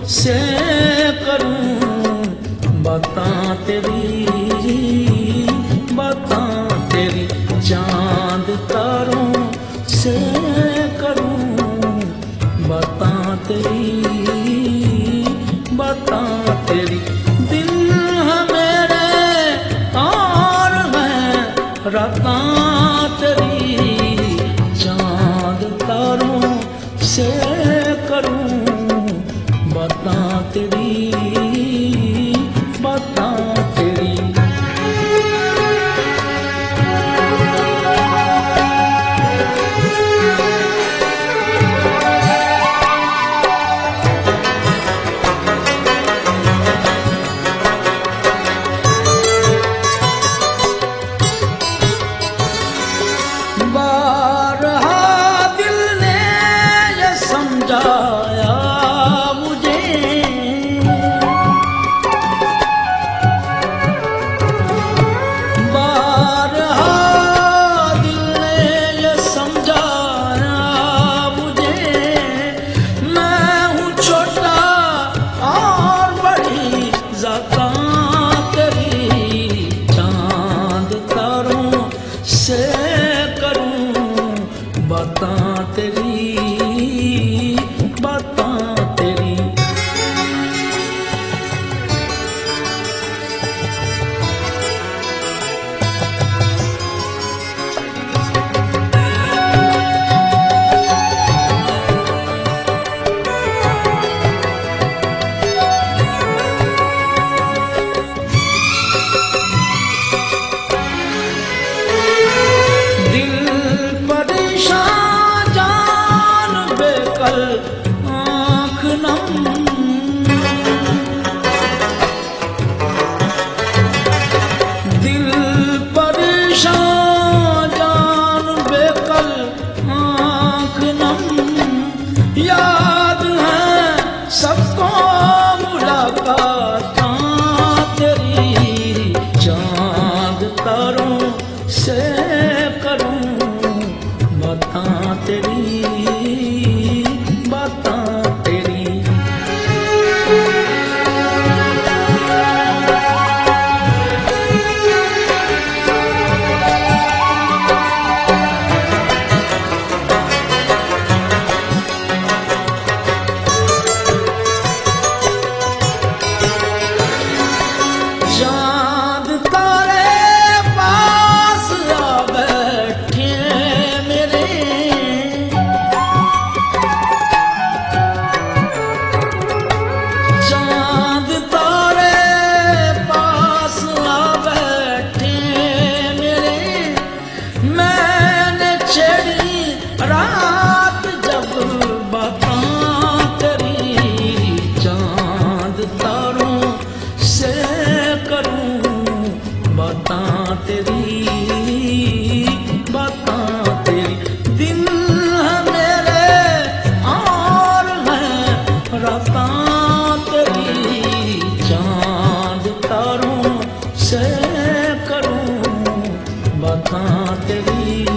से करूं बातां तेरी, बातां तेरी। चांद तारों से करूं बातां तेरी, बातां तेरी। दिल है मेरे और मैं रातां तेरी। चांद तारों से करूं बातां तेरी, बातां तेरी। बारहा दिल ने ये समझाया मुझे, बारहा दिल ने ये समझाया मुझे। मैं हूँ छोटा और बड़ी ज़ातां तेरी। चांद तारों से बातां तेरी, बातां तेरी। दिल परेशान जान बेकल आँख नम, दिल परेशान जान बेकल आँख नम। याद है सबको मुलाकात तेरी। चांद तारों से करूं बातां तेरी, बातां तेरी। चांद तारे पास आ बैठे मेरे, चांद तारे पास आ बैठे मेरे। मैंने छेड़ी रात जब बातां तेरी। चांद तारों से करूं बातां तेरी, बातां तेरी। दिन है मेरे और मैं रातां तेरी। चांद तारों से करूं बातां तेरी,